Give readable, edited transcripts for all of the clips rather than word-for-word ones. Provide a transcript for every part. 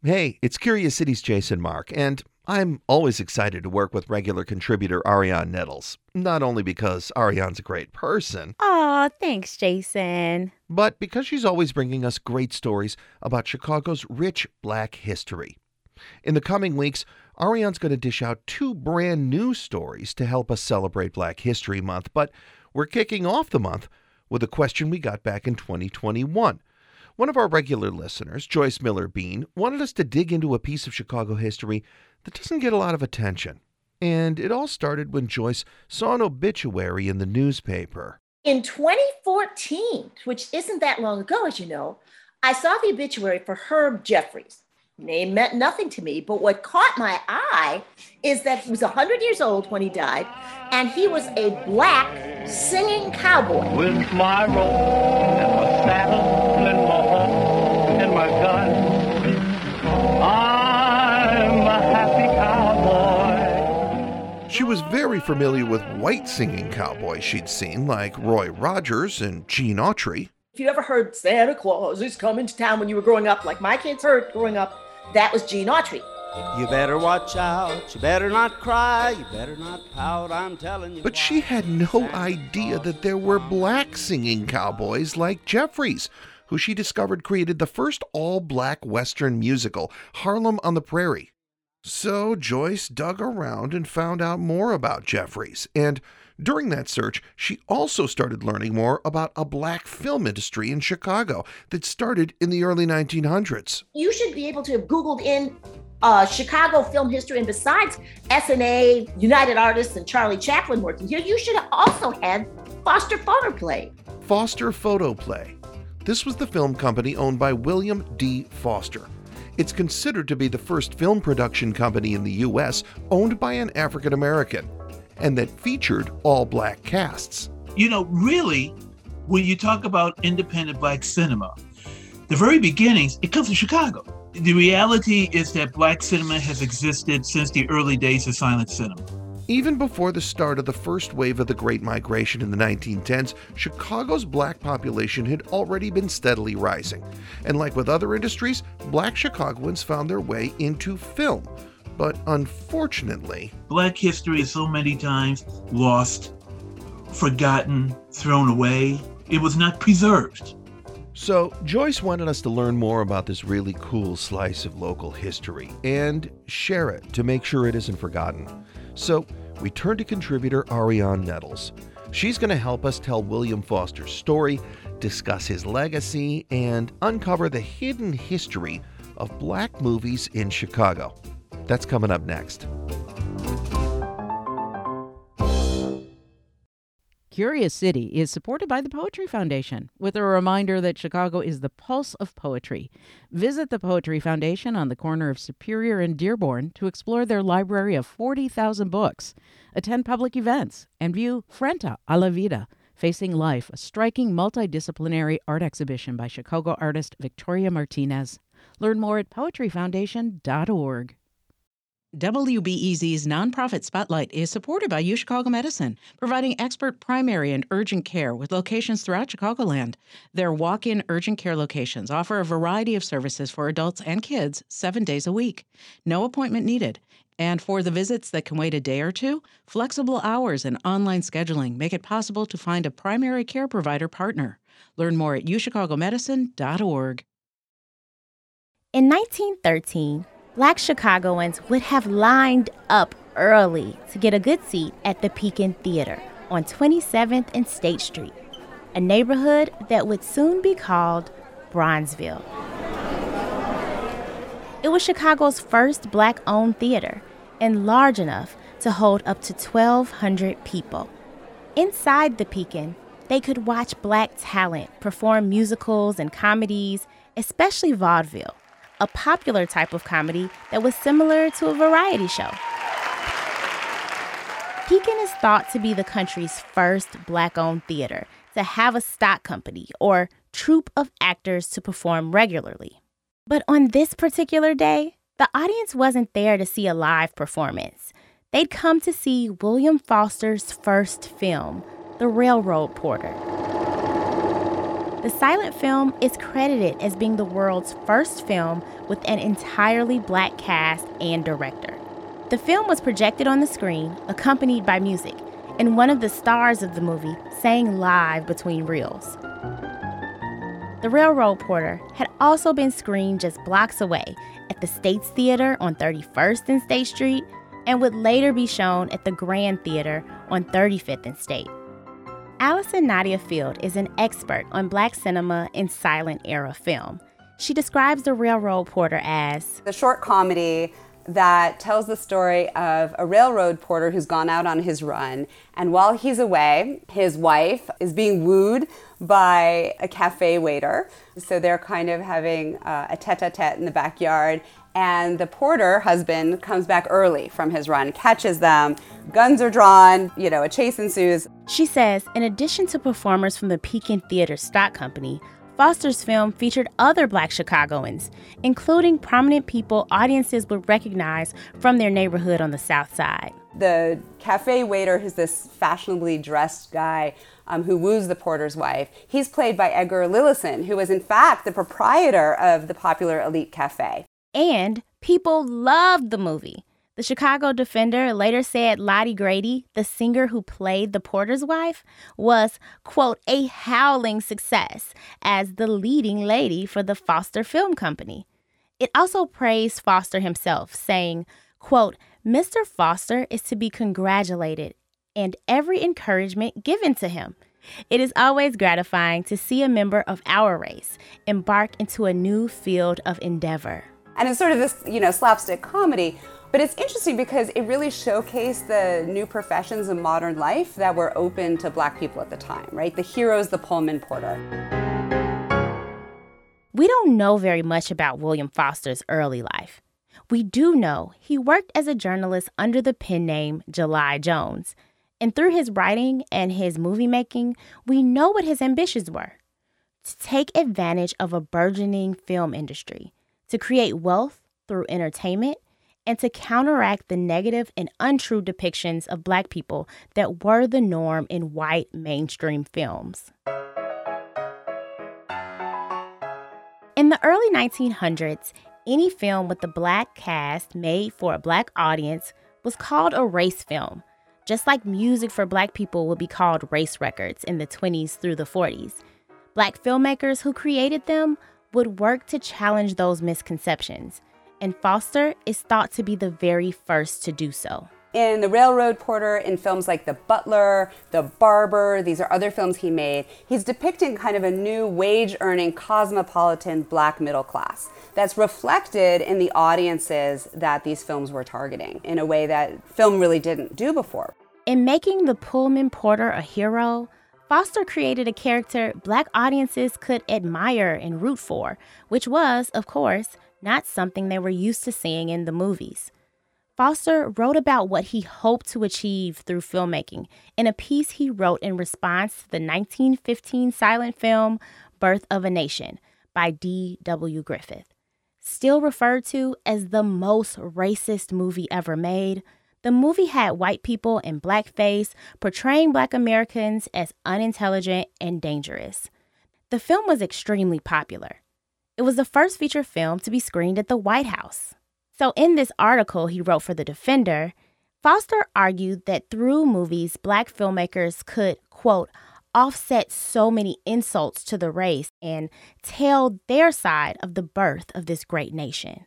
Hey, it's Curious City's Jason Mark, and I'm always excited to work with regular contributor Ariane Nettles. Not only because Ariane's a great person, Aw, thanks, Jason. but because she's always bringing us great stories about Chicago's rich black history. In the coming weeks, Ariane's going to dish out two brand new stories to help us celebrate Black History Month, but we're kicking off the month with a question we got back in 2021. One of our regular listeners, Joyce Miller Bean, wanted us to dig into a piece of Chicago history that doesn't get a lot of attention. And it all started when Joyce saw an obituary in the newspaper. In 2014, which isn't that long ago, as you know, I saw the obituary for Herb Jeffries. Name meant nothing to me, but what caught my eye is that he was 100 years old when he died, and he was a black singing cowboy. With my rope and my saddle and my horse and my gun, I'm a happy cowboy. She was very familiar with white singing cowboys she'd seen, like Roy Rogers and Gene Autry. If you ever heard Santa Claus is coming to town when you were growing up, like my kids heard growing up, that was Gene Autry. You better watch out, you better not cry, you better not pout, I'm telling you. But she had no idea that there were black singing cowboys like Jeffries, who she discovered created the first all-black Western musical, Harlem on the Prairie. So Joyce dug around and found out more about Jeffries, and during that search, she also started learning more about a black film industry in Chicago that started in the early 1900s. You should be able to have Googled in Chicago film history, and besides SNA, United Artists, and Charlie Chaplin working here, you should have also had Foster Photoplay. Foster Photoplay. This was the film company owned by William D. Foster. It's considered to be the first film production company in the U.S. owned by an African American, and that featured all black casts. You know, really, when you talk about independent black cinema, the very beginnings, it comes from Chicago. The reality is that black cinema has existed since the early days of silent cinema. Even before the start of the first wave of the Great Migration in the 1910s, Chicago's black population had already been steadily rising. And like with other industries, black Chicagoans found their way into film. But unfortunately, black history is so many times lost, forgotten, thrown away. It was not preserved. So Joyce wanted us to learn more about this really cool slice of local history and share it to make sure it isn't forgotten. So we turned to contributor Ariane Nettles. She's going to help us tell William Foster's story, discuss his legacy, and uncover the hidden history of black movies in Chicago. That's coming up next. Curious City is supported by the Poetry Foundation, with a reminder that Chicago is the pulse of poetry. Visit the Poetry Foundation on the corner of Superior and Dearborn to explore their library of 40,000 books, attend public events, and view Frente a la Vida, Facing Life, a striking multidisciplinary art exhibition by Chicago artist Victoria Martinez. Learn more at poetryfoundation.org. WBEZ's nonprofit Spotlight is supported by UChicago Medicine, providing expert primary and urgent care with locations throughout Chicagoland. Their walk-in urgent care locations offer a variety of services for adults and kids 7 days a week. No appointment needed. And for the visits that can wait a day or two, flexible hours and online scheduling make it possible to find a primary care provider partner. Learn more at uChicagoMedicine.org. In 1913, Black Chicagoans would have lined up early to get a good seat at the Pekin Theater on 27th and State Street, a neighborhood that would soon be called Bronzeville. It was Chicago's first Black-owned theater and large enough to hold up to 1,200 people. Inside the Pekin, they could watch Black talent perform musicals and comedies, especially vaudeville, a popular type of comedy that was similar to a variety show. Pekin is thought to be the country's first Black-owned theater to have a stock company or troupe of actors to perform regularly. But on this particular day, the audience wasn't there to see a live performance. They'd come to see William Foster's first film, The Railroad Porter. The silent film is credited as being the world's first film with an entirely black cast and director. The film was projected on the screen, accompanied by music, and one of the stars of the movie sang live between reels. The Railroad Porter had also been screened just blocks away at the States Theater on 31st and State Street and would later be shown at the Grand Theater on 35th and State. Allison Nadia Field is an expert on black cinema and silent era film. She describes The Railroad Porter as the short comedy that tells the story of a railroad porter who's gone out on his run, and while he's away, his wife is being wooed by a cafe waiter. So they're kind of having a tete-a-tete in the backyard, and the porter husband comes back early from his run, catches them, guns are drawn, a chase ensues. She says, in addition to performers from the Pekin Theater Stock Company, Foster's film featured other black Chicagoans, including prominent people audiences would recognize from their neighborhood on the South Side. The cafe waiter, who's this fashionably dressed guy who woos the porter's wife, he's played by Edgar Lillison, who was in fact the proprietor of the popular Elite Cafe. And people loved the movie. The Chicago Defender later said Lottie Grady, the singer who played the porter's wife, was, quote, a howling success as the leading lady for the Foster Film Company. It also praised Foster himself, saying, quote, Mr. Foster is to be congratulated and every encouragement given to him. It is always gratifying to see a member of our race embark into a new field of endeavor. And it's sort of this, slapstick comedy. But it's interesting because it really showcased the new professions of modern life that were open to black people at the time, right? The hero's the Pullman porter. We don't know very much about William Foster's early life. We do know he worked as a journalist under the pen name July Jones. And through his writing and his movie making, we know what his ambitions were. To take advantage of a burgeoning film industry, to create wealth through entertainment, and to counteract the negative and untrue depictions of black people that were the norm in white mainstream films. In the early 1900s, any film with a black cast made for a black audience was called a race film, just like music for black people would be called race records in the 20s through the 40s. Black filmmakers who created them would work to challenge those misconceptions, and Foster is thought to be the very first to do so. In The Railroad Porter, in films like The Butler, The Barber, these are other films he made, he's depicting kind of a new wage-earning, cosmopolitan black middle class that's reflected in the audiences that these films were targeting in a way that film really didn't do before. In making the Pullman porter a hero, Foster created a character black audiences could admire and root for, which was, of course, not something they were used to seeing in the movies. Foster wrote about what he hoped to achieve through filmmaking in a piece he wrote in response to the 1915 silent film Birth of a Nation by D.W. Griffith. Still referred to as the most racist movie ever made, the movie had white people in blackface portraying black Americans as unintelligent and dangerous. The film was extremely popular. It was the first feature film to be screened at the White House. So in this article he wrote for The Defender, Foster argued that through movies, black filmmakers could, quote, offset so many insults to the race and tell their side of the birth of this great nation.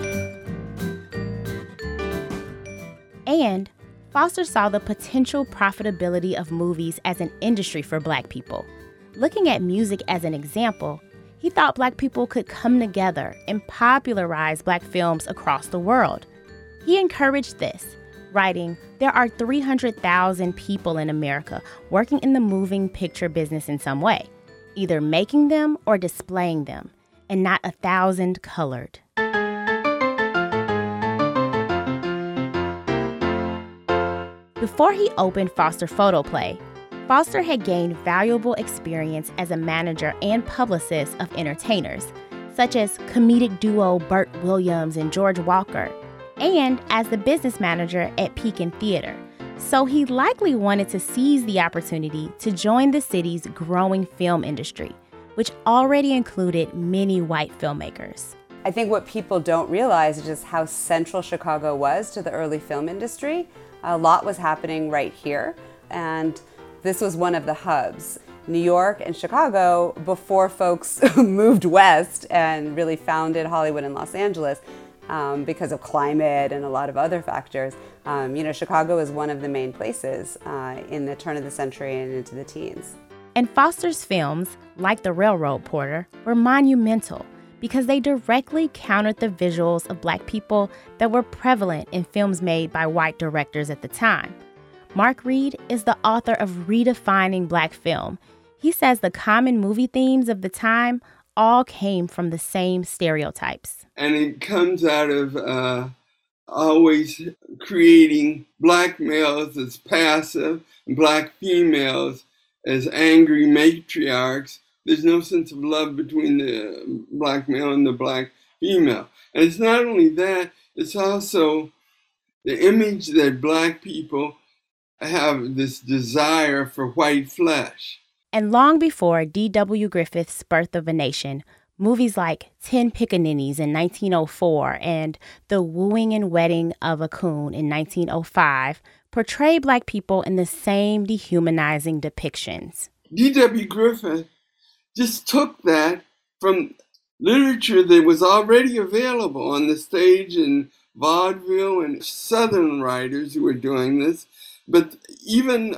And Foster saw the potential profitability of movies as an industry for black people. Looking at music as an example, he thought black people could come together and popularize black films across the world. He encouraged this, writing, "There are 300,000 people in America working in the moving picture business in some way, either making them or displaying them, and not 1,000 colored." Before he opened Foster Photoplay, Foster had gained valuable experience as a manager and publicist of entertainers, such as comedic duo Burt Williams and George Walker, and as the business manager at Pekin Theater. So he likely wanted to seize the opportunity to join the city's growing film industry, which already included many white filmmakers. I think what people don't realize is just how central Chicago was to the early film industry. A lot was happening right here, and this was one of the hubs. New York and Chicago, before folks moved west and really founded Hollywood and Los Angeles, because of climate and a lot of other factors, Chicago is one of the main places in the turn of the century and into the teens. And Foster's films, like The Railroad Porter, were monumental because they directly countered the visuals of Black people that were prevalent in films made by white directors at the time. Mark Reed is the author of Redefining Black Film. He says the common movie themes of the time all came from the same stereotypes. And it comes out of always creating Black males as passive and Black females as angry matriarchs. There's no sense of love between the Black male and the Black female. And it's not only that, it's also the image that Black people have this desire for white flesh. And long before D.W. Griffith's Birth of a Nation, movies like 10 Pickaninnies in 1904 and The Wooing and Wedding of a Coon in 1905 portray Black people in the same dehumanizing depictions. D.W. Griffith just took that from literature that was already available on the stage in vaudeville and Southern writers who were doing this. But even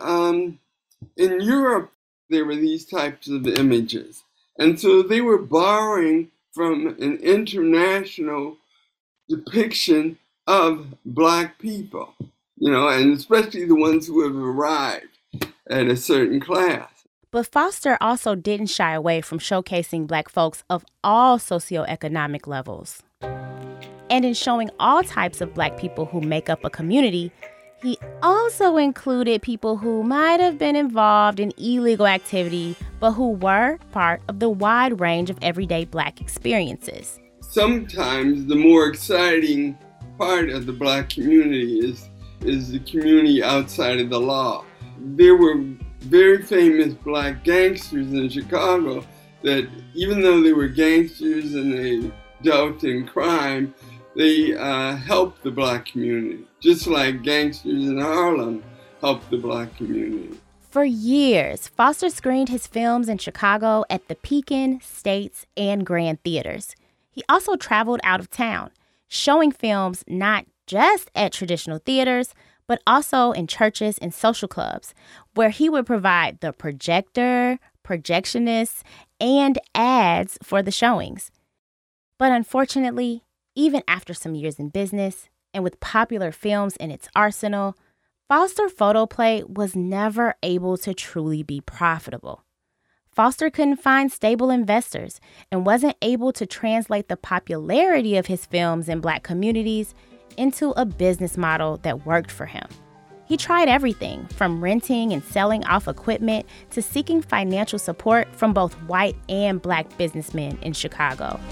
in Europe, there were these types of images. And so they were borrowing from an international depiction of Black people, and especially the ones who have arrived at a certain class. But Foster also didn't shy away from showcasing Black folks of all socioeconomic levels. And in showing all types of Black people who make up a community, he also included people who might have been involved in illegal activity, but who were part of the wide range of everyday Black experiences. Sometimes the more exciting part of the Black community is the community outside of the law. There were very famous Black gangsters in Chicago that, even though they were gangsters and they dealt in crime, they helped the Black community, just like gangsters in Harlem helped the Black community. For years, Foster screened his films in Chicago at the Pekin, States, and Grand Theaters. He also traveled out of town, showing films not just at traditional theaters, but also in churches and social clubs, where he would provide the projector, projectionists, and ads for the showings. But unfortunately, even after some years in business, and with popular films in its arsenal, Foster Photoplay was never able to truly be profitable. Foster couldn't find stable investors and wasn't able to translate the popularity of his films in Black communities into a business model that worked for him. He tried everything from renting and selling off equipment to seeking financial support from both white and Black businessmen in Chicago.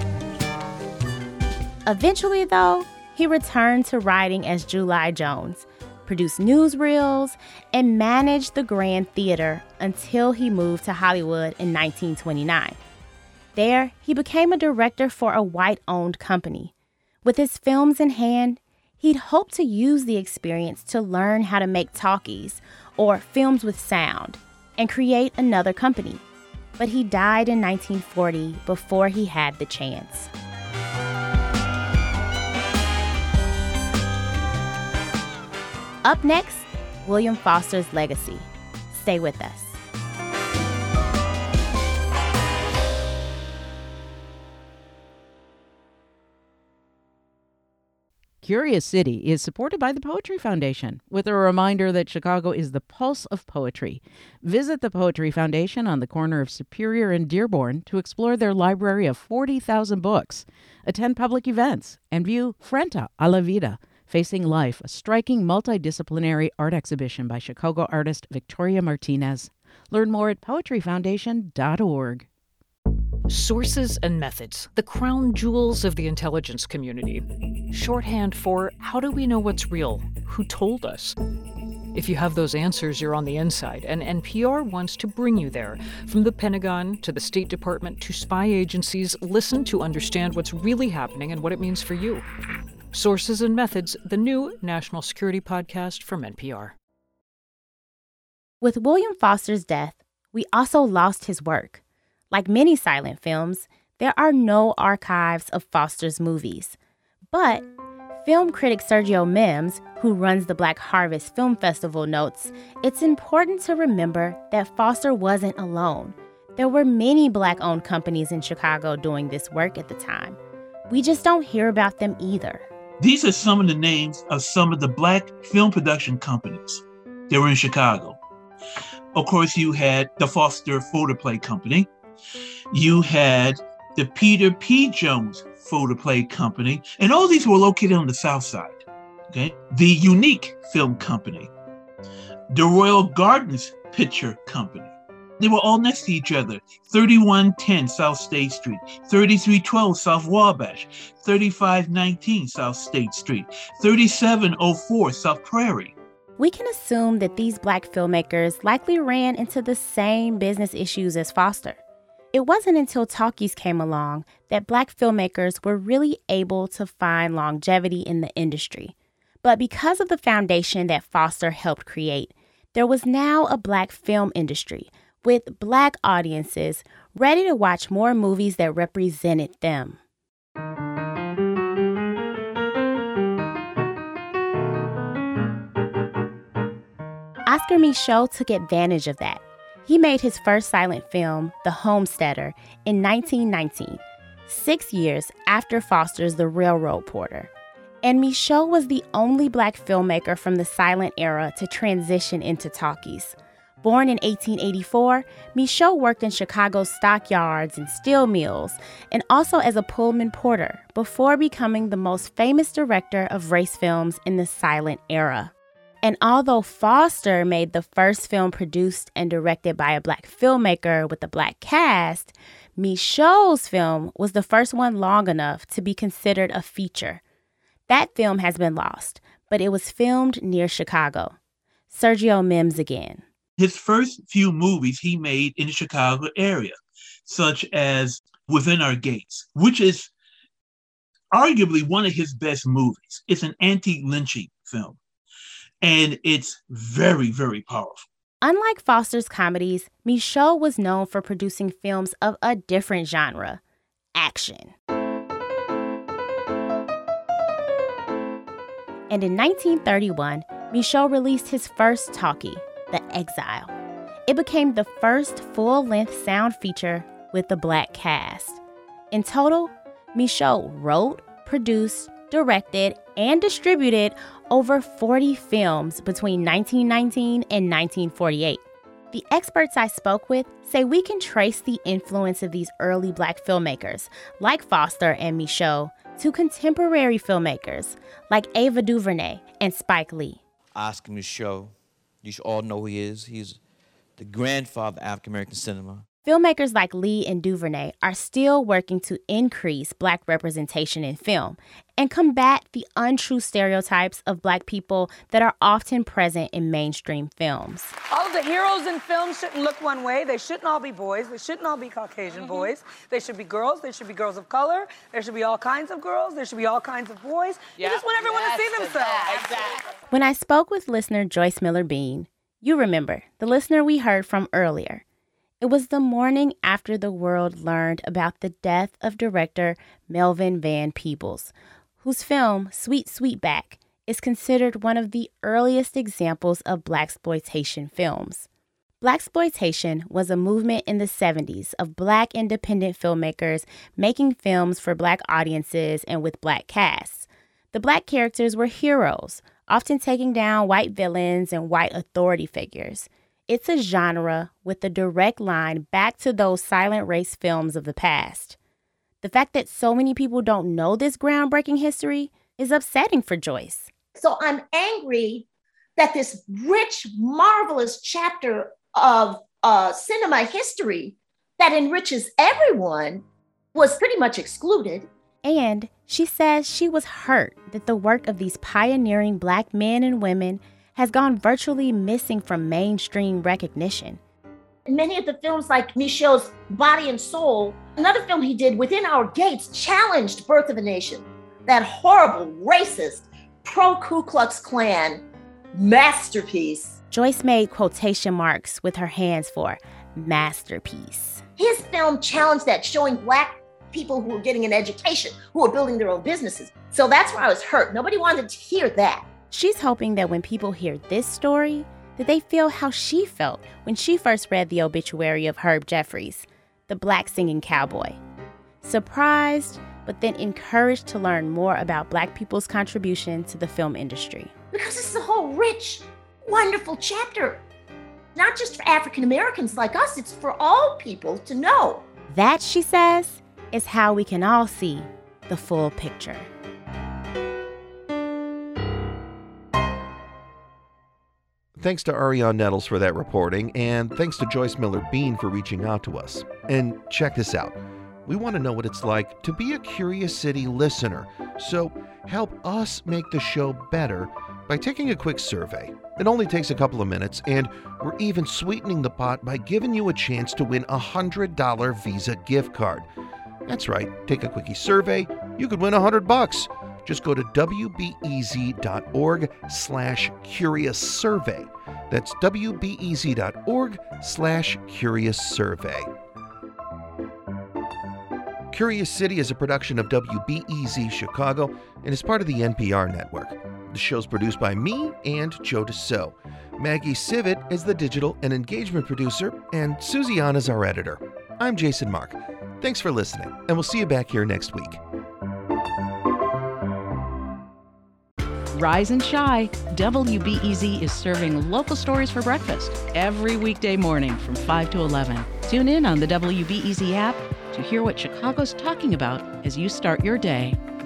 Eventually, though, he returned to writing as July Jones, produced newsreels, and managed the Grand Theater until he moved to Hollywood in 1929. There, he became a director for a white-owned company. With his films in hand, he'd hoped to use the experience to learn how to make talkies or films with sound and create another company. But he died in 1940 before he had the chance. Up next, William Foster's legacy. Stay with us. Curious City is supported by the Poetry Foundation, with a reminder that Chicago is the pulse of poetry. Visit the Poetry Foundation on the corner of Superior and Dearborn to explore their library of 40,000 books, attend public events, and view Frente a la Vida, Facing Life, a striking multidisciplinary art exhibition by Chicago artist Victoria Martinez. Learn more at poetryfoundation.org. Sources and methods, the crown jewels of the intelligence community. Shorthand for how do we know what's real? Who told us? If you have those answers, you're on the inside, and NPR wants to bring you there. From the Pentagon to the State Department to spy agencies, listen to understand what's really happening and what it means for you. Sources and Methods, the new national security podcast from NPR. With William Foster's death, we also lost his work. Like many silent films, there are no archives of Foster's movies. But film critic Sergio Mims, who runs the Black Harvest Film Festival, notes it's important to remember that Foster wasn't alone. There were many Black-owned companies in Chicago doing this work at the time. We just don't hear about them either. These are some of the names of some of the Black film production companies that were in Chicago. Of course, you had the Foster Photoplay Company. You had the Peter P. Jones Photoplay Company, and all these were located on the South Side. Okay, the Unique Film Company, the Royal Gardens Picture Company. They were all next to each other. 3110 South State Street, 3312 South Wabash, 3519 South State Street, 3704 South Prairie. We can assume that these Black filmmakers likely ran into the same business issues as Foster. It wasn't until talkies came along that Black filmmakers were really able to find longevity in the industry. But because of the foundation that Foster helped create, there was now a Black film industry with Black audiences ready to watch more movies that represented them. Oscar Micheaux took advantage of that. He made his first silent film, The Homesteader, in 1919, 6 years after Foster's The Railroad Porter. And Micheaux was the only Black filmmaker from the silent era to transition into talkies. Born in 1884, Micheaux worked in Chicago's stockyards and steel mills, and also as a Pullman porter, before becoming the most famous director of race films in the silent era. And although Foster made the first film produced and directed by a Black filmmaker with a Black cast, Micheaux's film was the first one long enough to be considered a feature. That film has been lost, but it was filmed near Chicago. Sergio Mims again. His first few movies he made in the Chicago area, such as Within Our Gates, which is arguably one of his best movies. It's an anti-lynching film, and it's very, very powerful. Unlike Foster's comedies, Micheaux was known for producing films of a different genre, action. And in 1931, Micheaux released his first talkie, The Exile. It became the first full-length sound feature with a Black cast. In total, Micheaux wrote, produced, directed, and distributed over 40 films between 1919 and 1948. The experts I spoke with say we can trace the influence of these early Black filmmakers, like Foster and Micheaux, to contemporary filmmakers, like Ava DuVernay and Spike Lee. Oscar Micheaux, you should all know who he is. He's the grandfather of African-American cinema. Filmmakers like Lee and DuVernay are still working to increase Black representation in film and combat the untrue stereotypes of Black people that are often present in mainstream films. All of the heroes in film shouldn't look one way. They shouldn't all be boys. They shouldn't all be Caucasian boys. They should be girls. They should be girls of color. There should be all kinds of girls. There should be all kinds of boys. You just want everyone to see themselves. Exactly. When I spoke with listener Joyce Miller Bean, you remember, the listener we heard from earlier, it was the morning after the world learned about the death of director Melvin Van Peebles, whose film, Sweet Sweetback, is considered one of the earliest examples of Blaxploitation films. Blaxploitation was a movement in the 70s of Black independent filmmakers making films for Black audiences and with Black casts. The Black characters were heroes, often taking down white villains and white authority figures. It's a genre with a direct line back to those silent race films of the past. The fact that so many people don't know this groundbreaking history is upsetting for Joyce. So I'm angry that this rich, marvelous chapter of cinema history that enriches everyone was pretty much excluded. And she says she was hurt that the work of these pioneering Black men and women has gone virtually missing from mainstream recognition. Many of the films like Michel's Body and Soul, another film he did, Within Our Gates, challenged Birth of a Nation, that horrible, racist, pro-Ku Klux Klan masterpiece. Joyce made quotation marks with her hands for masterpiece. His film challenged that, showing Black people who were getting an education, who were building their own businesses. So that's where I was hurt. Nobody wanted to hear that. She's hoping that when people hear this story, that they feel how she felt when she first read the obituary of Herb Jeffries, the Black singing cowboy. Surprised, but then encouraged to learn more about Black people's contribution to the film industry. Because this is a whole rich, wonderful chapter. Not just for African Americans like us, it's for all people to know. That, she says, is how we can all see the full picture. Thanks to Ariane Nettles for that reporting, and thanks to Joyce Miller Bean for reaching out to us. And check this out. We want to know what it's like to be a Curious City listener, so help us make the show better by taking a quick survey. It only takes a couple of minutes, and we're even sweetening the pot by giving you a chance to win a $100 Visa gift card. That's right, take a quickie survey, you could win $100. Just go to wbez.org/curious survey. That's wbez.org/curious survey. Curious City is a production of WBEZ Chicago and is part of the NPR network. The show's produced by me and Joe DeSoe. Maggie Civet is the digital and engagement producer, and Susie Ann is our editor. I'm Jason Mark. Thanks for listening, and we'll see you back here next week. Rise and shine. WBEZ is serving local stories for breakfast every weekday morning from 5 to 11. Tune in on the WBEZ app to hear what Chicago's talking about as you start your day.